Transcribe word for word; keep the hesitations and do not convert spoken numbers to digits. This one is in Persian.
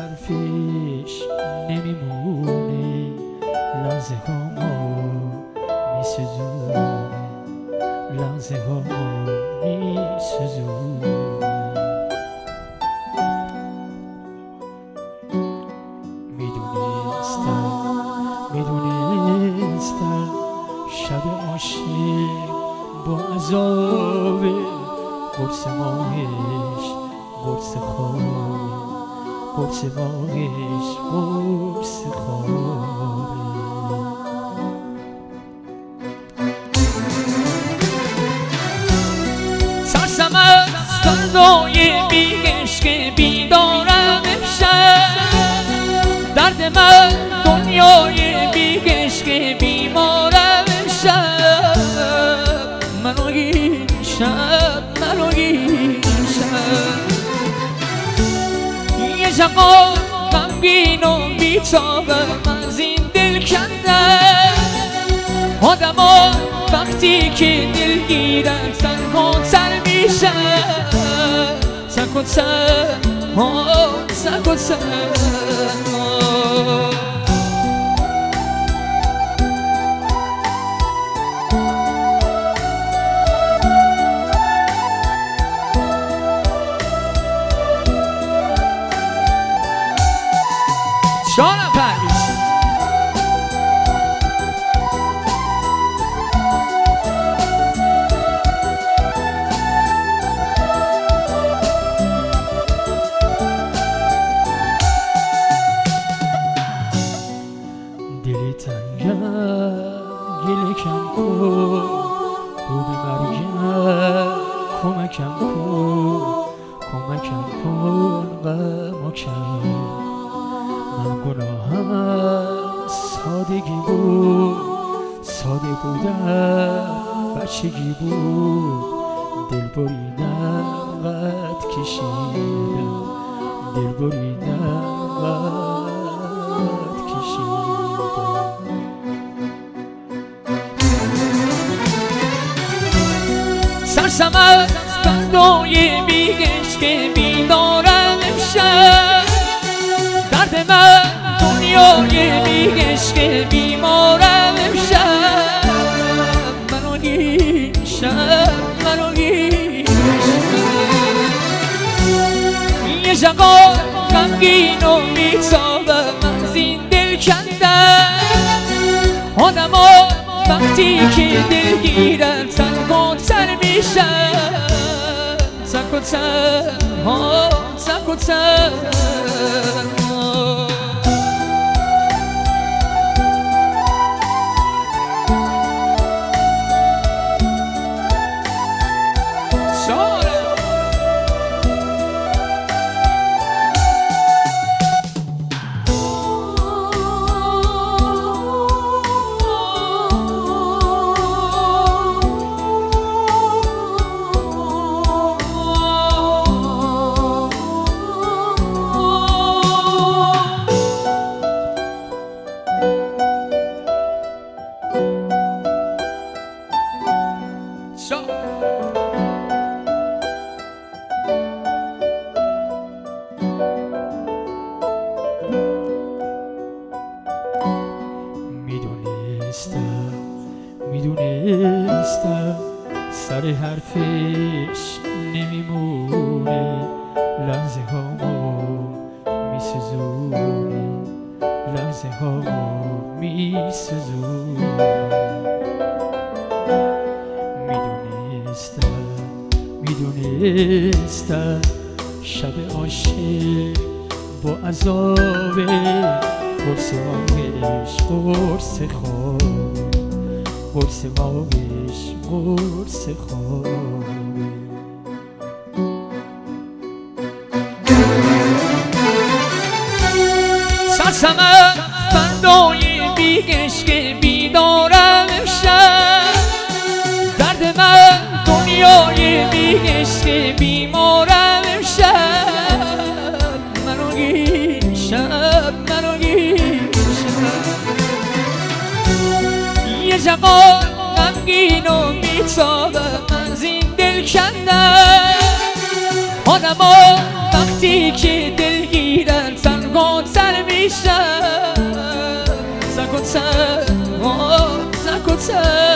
حرفیش نمیمونه، لحظه هامو میسوزونه، لحظه هامو میسوزونه. میدونستم میدونستم شب عاشق با عذاب قرص ماهش قرص خوابه، قرص ماهش قرص خوابه. ترسم از فردای بیگش که بیدارم امشب، درد من دنیای بیگش که بیمارم امشب، منو گیر شب منو گیر شب. یه جوان غمگین و بی‌تابم از این دل کندن، آدما وقتی که دلگیرن تنهاتر میشن، تک و تنها تک و تنها. جانم پرویز دلی تنگم گله کم کن، رو به مرگم کمکم کن، کمکم کن غمو کم. من گناهم سادگی بود، ساده بودم بچگی بود، دل بریدم قد کشیدم، دل بریدم قد کشیدم. ترسم از فردای بیگش که بیدارم امشب، درد من دنیای بیگش که بیمارم امشب، منو گیر شب منو گیر شب. یه جوان غمگین و بی‌تابم از این دل کندن، آدما وقتی که دلگیرن تنهاتر میشن، تک و تنها تک و تنها. میدونستم میدونستم سر حرفش نمیمونه، لحظه هامو میسوزونه، لحظه هامو میسوزونه. میدونستم میدونستم شب عاشق با عذاب قرص ماهش قرص خواب، قرص ماهش قرص خوابه. ترسم از فردای بیگش که بیدارم امشب، درد من دنیای بیگش که بیمارم امشب، منو گیر شب منو گیر شب. یه جوان غمگین و بی‌تابم از این دل کندن، آدما وقتی که دلگیرن تنها کنتر میشه زکوتر زکوتر